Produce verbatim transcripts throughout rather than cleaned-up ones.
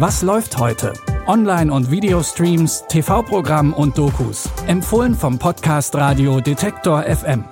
Was läuft heute? Online- und Videostreams, T V-Programm und Dokus. Empfohlen vom Podcast Radio Detektor F M.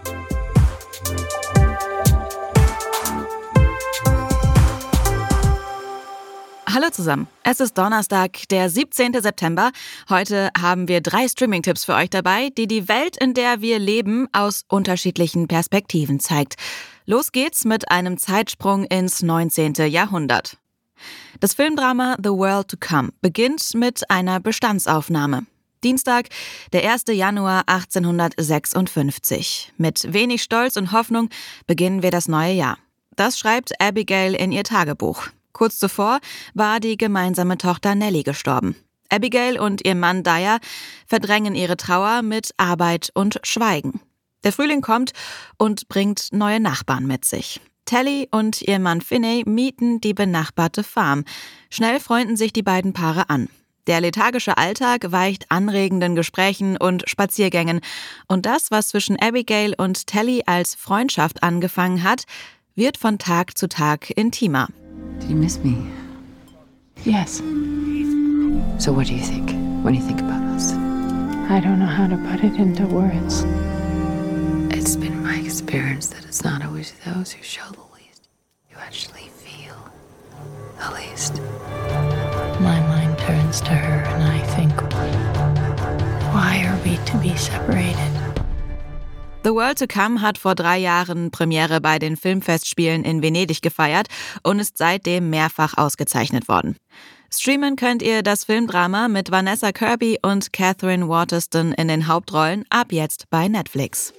Hallo zusammen, es ist Donnerstag, der siebzehnten September. Heute haben wir drei Streaming-Tipps für euch dabei, die die Welt, in der wir leben, aus unterschiedlichen Perspektiven zeigt. Los geht's mit einem Zeitsprung ins neunzehnten Jahrhundert. Das Filmdrama The World to Come beginnt mit einer Bestandsaufnahme. Dienstag, der ersten Januar achtzehnhundertsechsundfünfzig. Mit wenig Stolz und Hoffnung beginnen wir das neue Jahr. Das schreibt Abigail in ihr Tagebuch. Kurz zuvor war die gemeinsame Tochter Nellie gestorben. Abigail und ihr Mann Dyer verdrängen ihre Trauer mit Arbeit und Schweigen. Der Frühling kommt und bringt neue Nachbarn mit sich. Tally und ihr Mann Finney mieten die benachbarte Farm. Schnell freunden sich die beiden Paare an. Der lethargische Alltag weicht anregenden Gesprächen und Spaziergängen. Und das, was zwischen Abigail und Tally als Freundschaft angefangen hat, wird von Tag zu Tag intimer. Do you miss me? Yes. So what do you think when you think about us? I don't know how to put it into words. It's been my experience that it's not always those who show the least who actually feel the least. My mind turns to her and I think, why are we to be separated? The World to Come hat vor drei Jahren Premiere bei den Filmfestspielen in Venedig gefeiert und ist seitdem mehrfach ausgezeichnet worden. Streamen könnt ihr das Filmdrama mit Vanessa Kirby und Catherine Waterston in den Hauptrollen ab jetzt bei Netflix.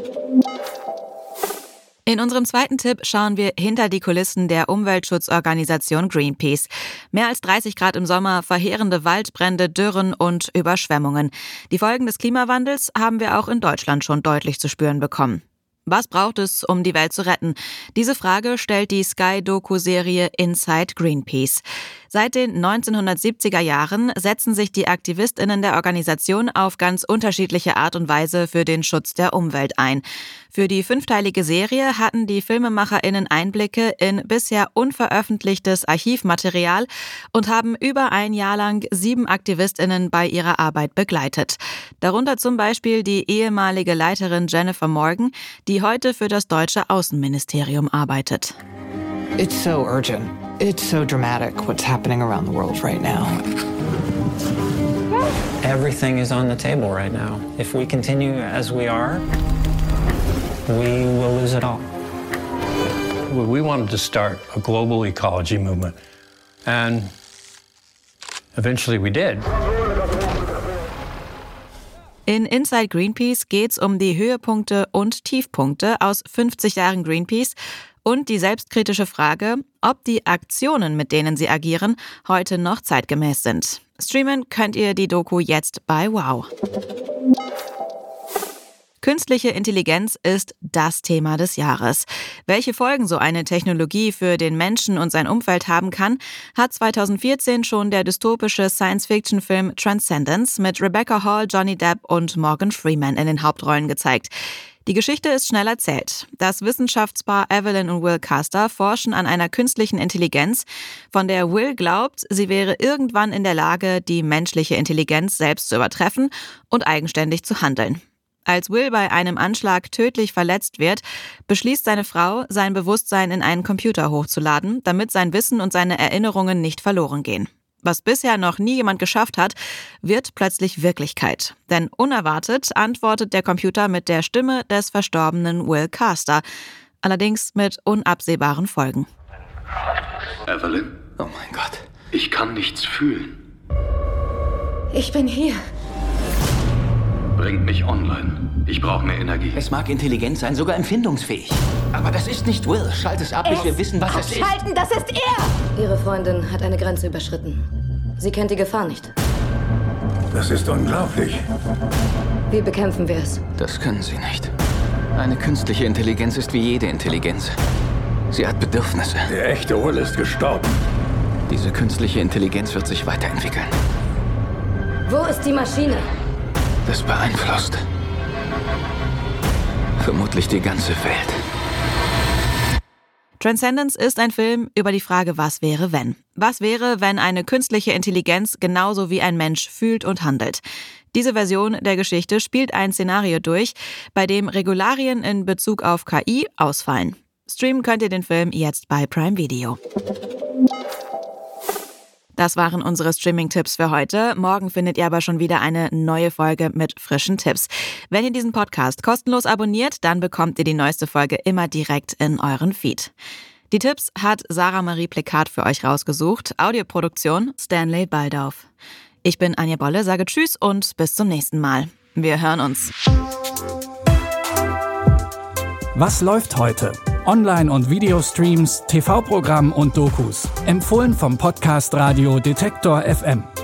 In unserem zweiten Tipp schauen wir hinter die Kulissen der Umweltschutzorganisation Greenpeace. Mehr als dreißig Grad im Sommer, verheerende Waldbrände, Dürren und Überschwemmungen. Die Folgen des Klimawandels haben wir auch in Deutschland schon deutlich zu spüren bekommen. Was braucht es, um die Welt zu retten? Diese Frage stellt die Sky-Doku-Serie Inside Greenpeace. Seit den neunzehnhundertsiebziger Jahren setzen sich die AktivistInnen der Organisation auf ganz unterschiedliche Art und Weise für den Schutz der Umwelt ein. Für die fünfteilige Serie hatten die FilmemacherInnen Einblicke in bisher unveröffentlichtes Archivmaterial und haben über ein Jahr lang sieben AktivistInnen bei ihrer Arbeit begleitet. Darunter zum Beispiel die ehemalige Leiterin Jennifer Morgan, die heute für das deutsche Außenministerium arbeitet. It's so urgent. It's so dramatic what's happening around the world right now. Everything is on the table right now. If we continue as we are, we will lose it all. We wanted to start a global ecology movement, and eventually we did. In Inside Greenpeace geht's um die Höhepunkte und Tiefpunkte aus fünfzig Jahren Greenpeace und die selbstkritische Frage, ob die Aktionen, mit denen sie agieren, heute noch zeitgemäß sind. Streamen könnt ihr die Doku jetzt bei Wow. Künstliche Intelligenz ist das Thema des Jahres. Welche Folgen so eine Technologie für den Menschen und sein Umfeld haben kann, hat zweitausendvierzehn schon der dystopische Science-Fiction-Film Transcendence mit Rebecca Hall, Johnny Depp und Morgan Freeman in den Hauptrollen gezeigt. Die Geschichte ist schnell erzählt. Das Wissenschaftspaar Evelyn und Will Caster forschen an einer künstlichen Intelligenz, von der Will glaubt, sie wäre irgendwann in der Lage, die menschliche Intelligenz selbst zu übertreffen und eigenständig zu handeln. Als Will bei einem Anschlag tödlich verletzt wird, beschließt seine Frau, sein Bewusstsein in einen Computer hochzuladen, damit sein Wissen und seine Erinnerungen nicht verloren gehen. Was bisher noch nie jemand geschafft hat, wird plötzlich Wirklichkeit. Denn unerwartet antwortet der Computer mit der Stimme des verstorbenen Will Caster. Allerdings mit unabsehbaren Folgen. Evelyn? Oh mein Gott. Ich kann nichts fühlen. Ich bin hier. Bringt mich online. Ich brauche mehr Energie. Es mag intelligent sein, sogar empfindungsfähig. Aber das ist nicht Will. Schalt es ab, bis wir wissen, was es ist. Abschalten, das ist er! Ihre Freundin hat eine Grenze überschritten. Sie kennt die Gefahr nicht. Das ist unglaublich. Wie bekämpfen wir es? Das können Sie nicht. Eine künstliche Intelligenz ist wie jede Intelligenz. Sie hat Bedürfnisse. Der echte Will ist gestorben. Diese künstliche Intelligenz wird sich weiterentwickeln. Wo ist die Maschine? Das beeinflusst vermutlich die ganze Welt. Transcendence ist ein Film über die Frage, was wäre, wenn? Was wäre, wenn eine künstliche Intelligenz genauso wie ein Mensch fühlt und handelt? Diese Version der Geschichte spielt ein Szenario durch, bei dem Regularien in Bezug auf K I ausfallen. Streamen könnt ihr den Film jetzt bei Prime Video. Das waren unsere Streaming-Tipps für heute. Morgen findet ihr aber schon wieder eine neue Folge mit frischen Tipps. Wenn ihr diesen Podcast kostenlos abonniert, dann bekommt ihr die neueste Folge immer direkt in euren Feed. Die Tipps hat Sarah Marie Plekat für euch rausgesucht. Audioproduktion Stanley Baldauf. Ich bin Anja Bolle, sage Tschüss und bis zum nächsten Mal. Wir hören uns. Was läuft heute? Online- und Videostreams, T V-Programm und Dokus. Empfohlen vom Podcast Radio Detektor F M.